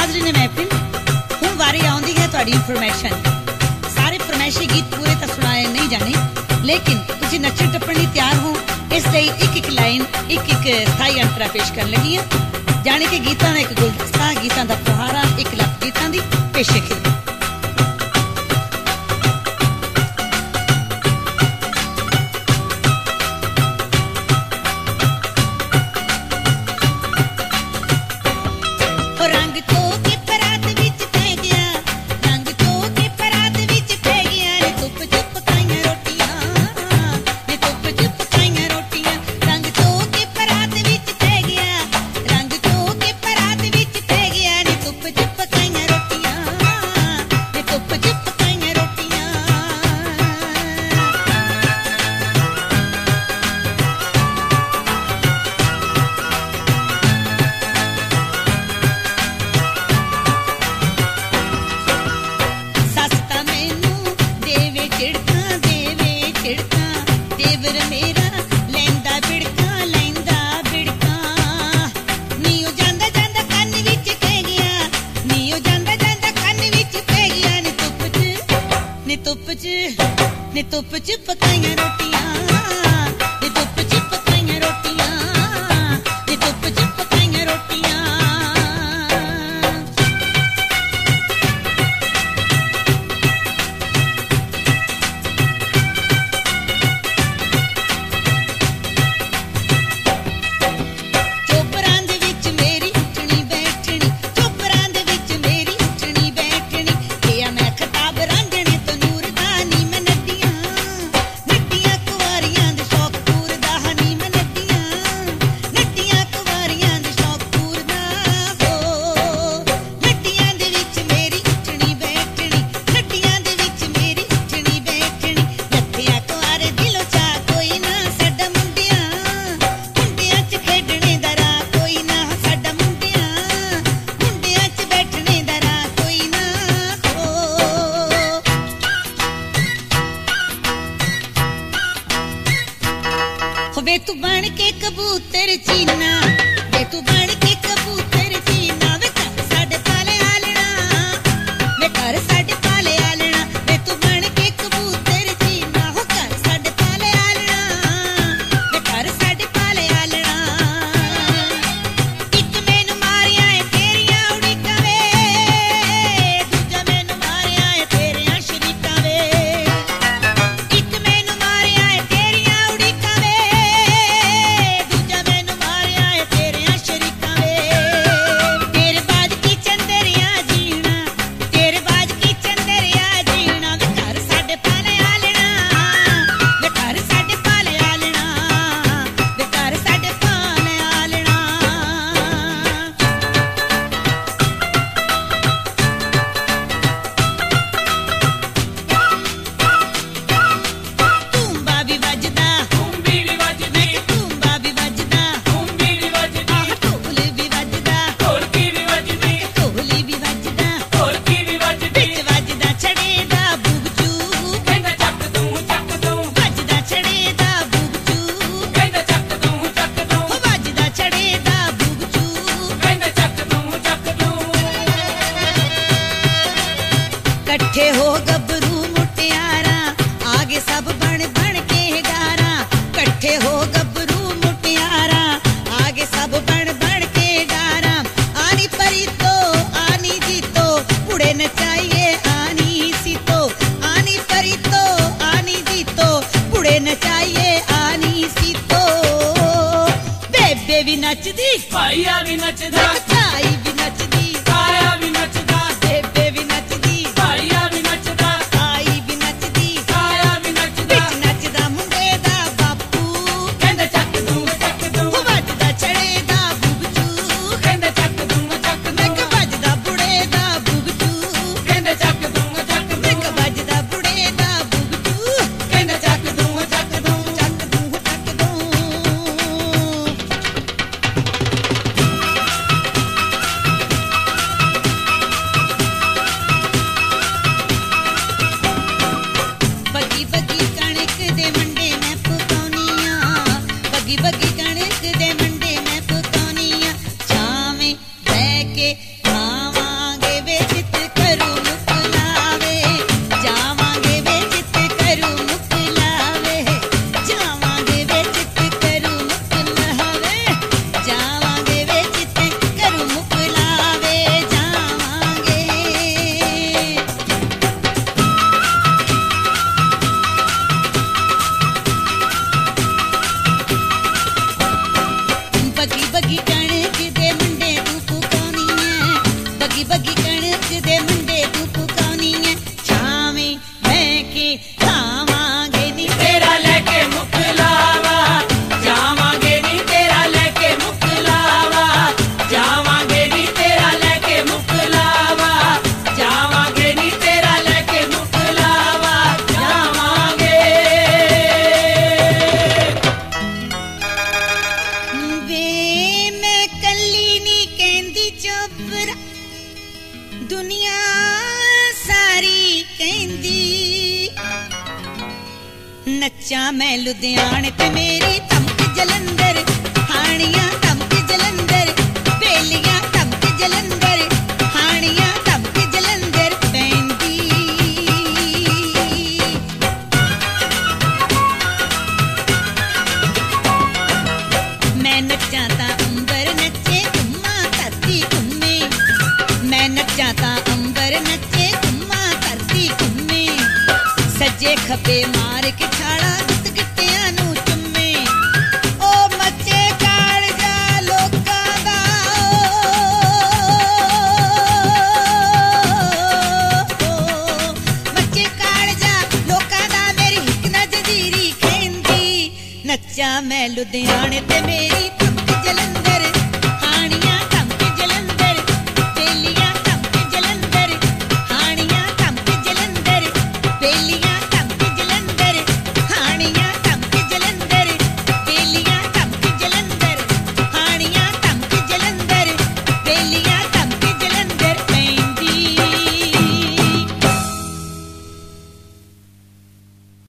हाजरी ने महफिल हुण वारी आउंदी है तुहाडी इंफॉर्मेशन। सारे फरमाइशी गीत पूरे तो सुनाए नहीं जाने, लेकिन तुसीं नच्चण टप्पण लई तैयार हो, इसलिए एक लाइन एक स्थाई अंतरा पेश कर लगी है। जाने के गीतां दा एक गुलदस्ता, गीतां दा फुहारा, एक लख गीतां दी पेशकश। धुप च पकाइयां रोटियां, धुप च पकाइयां रोटियां, धुप च पकाइयां रोटियां। चोपरां दे विच मेरी उठनी बैठनी, चोपरां दे विच मेरी उठनी बैठनी, किया मैं खताब रंगने तो नूरदानी मैं नदियां, नदियां कुवारियां दे शौक पूरदा हनी मैं नदियां, नदियां कुवारियां दे शौक पूरदा हो। नदियां दे विच मेरी उठनी बैठनी, नदियां दे विच मेरी उठनी बैठनी, नदियां कुवारे दिलों चा कोई ना साडा मुंडियां, मुंडियां च खेडने दा राह कोई ना साडा मुंडियां, मुंडियां च बैठने दा राह कोई ना हो। वे तू बन के कबूतर चीना, वे तू बन के कबूतर चीना, वे घर साडे पाले आलना, वे घर साडे पाले आलना, वे तू बन के कबूतर चीना, हो घर साडे पाले आलना, वे घर साडे पाले आलना। इक मैनू मारिया है तेरियां उड़ीकां वे, दूजा मैनू मारिया है तेरियां शरीकां वे, इक मैनू मारिया है तेरियां उड़ीकां वे, दूजा मैनू मारिया है तेरियां शरीकां वे। तेरे बाज की चंदरिया जीना, तेरे बाज की चंदरिया जीना, वे घर साडे पाले आलना, वे घर साडे पाले आलना, वे घर साडे पाले आलना। तूंबा भी वजदा, तूंबी भी वजदी, तूंबा भी वजदा, तूंबी भी वजदी, ढोल भी वजदा, ढोलकी भी वजदी, ढोली भी वजदा, ढोलकी भी वजदी। विच वजदा छड़े दा बुगचू, ਕਹਿੰਦਾ ਚੱਕ ਦੂੰ वजदा छड़े दा बुगचू, ਕਹਿੰਦਾ ਚੱਕ ਦੂੰ हो वजदा छड़े दा बुगचू। ਕਹਿੰਦਾ ਚੱਕ ਦੂੰ कट्ठे हो गबरू मुटियारा, आगे सब बन बन के गारा, कट्ठे हो गबरू मुटियारा, आगे सब बन बन के गारा। आनी परी तो आनी जीतो, पुड़े नचाइए आनी सीतो, आनी परी तो आनी जीतो, पुड़े नचाइए आनी सीतो। बेबे भी नचदी, ਭਾਈਆ ਵੀ ਨੱਚਦਾ, चाई भी नचदी, ਤਾਇਆ ਵੀ ਨੱਚਦਾ, बेबे भी नचदी, ਭਾਈਆ ਵੀ ਨੱਚਦਾ, ताई भी नचदी, ਤਾਇਆ ਵੀ ਨੱਚਦਾ। ਵਿੱਚ ਨੱਚਦਾ ਮੁੰਡੇ ਦਾ ਬਾਪੂ, ਕਹਿੰਦਾ ਚੱਕ ਦੂੰ ਉਹ ਵੱਜਦਾ ਛੜੇ ਦਾ ਬੁਗਚੂ, ਕਹਿੰਦਾ ਚੱਕ ਦੂੰ ਇੱਕ ਵੱਜਦਾ ਬੁੜੇ ਦਾ ਬੁਗਚੂ, ਕਹਿੰਦਾ ਚੱਕ ਦੂੰ ਇੱਕ ਵੱਜਦਾ ਬੁੜੇ ਦਾ ਬੁਗਚੂ, ਕਹਿੰਦਾ ਚੱਕ ਦੂੰ ਚੱਕ ਦੂੰ ਚੱਕ ਦੂੰ। ਬੱਗੀ ਕਣਕ ਦੇ ਮੁੰਡੇ ਤੂੰ ਫੁਕਾਉਣੀ ਐ ਬੱਗੀ ਬੱਗੀ ਕਣਕ ਦੇ ਮੁੰਡੇ ਤੂੰ ਫੁਕਾਉਣੀ ਐ ਛਾਵੇਂ ਬਹਿ ਕੇ ਖਾਵਾਂਗੇ ਨੀ ਤੇਰਾ ਲੈ ਕੇ ਮੁਕਲਾਵਾ ਜਾਵਾਂਗੇ ਨੀ ਤੇਰਾ ਲੈ ਕੇ ਮੁਕਲਾਵਾ ਜਾਵਾਂਗੇ ਨੀ ਤੇਰਾ ਲੈ ਕੇ ਮੁਕਲਾਵਾ ਜਾਵਾਂਗੇ ਨੀ ਤੇਰਾ ਲੈ ਕੇ ਮੁਕਲਾਵਾ ਜਾਵਾਂਗੇ ਵੇ ਮੈਂ ਕੱਲੀ ਨੀ ਕਹਿੰਦੀ ਚੋਬਰਾ ਦੁਨੀਆ ਸਾਰੀ ਕਹਿੰਦੀ ਨੱਚਾਂ ਮੈਂ ਲੁਧਿਆਣੇ ਤੇ ਮੇਰੀ ਧਮਕ ਜਲੰਧਰ ਹਾਣੀਆਂ ਧਮਕ ਜਲੰਧਰ ਬੇਲੀਆਂ ਧਮਕ ਜਲੰਧਰ ਹਾਣੀਆਂ ਧਮਕ ਜਲੰਧਰ ਪੈਂਦੀ ਮੈਂ ਨੱਚਾਂ ਤਾਂ ਅੰਬਰ ਨੱਚੇ ਘੁੰਮਾਂ ਧਰਤੀ ਘੁੰਮੇ ਮੈਂ ਨੱਚਾਂ ਤਾਂ ਅੰਬਰ ਨੱਚੇ ਘੁੰਮਾਂ ਧਰਤੀ ਘੁੰਮੇ ਸੱਜੇ ਖੱਬੇ ਮਾਰ ਕੇ ਛਾੜਾ ਗੁੱਤ ਗਿੱਟਿਆਂ ਨੂੰ ਚੁੰਮੇ ਉਹ ਮੱਚੇ ਕਾਲਜਾ ਲੋਕਾਂ ਦਾ ਮੱਚੇ ਕਾਲਜਾ ਲੋਕਾਂ ਦਾ ਮੇਰੀ ਹਿੱਕ ਨਾ ਜਜ਼ੀਰੀ ਕਹਿੰਦੀ ਨੱਚਾਂ ਮੈਂ ਲੁਧਿਆਣੇ ਤੇ ਮੇਰੀ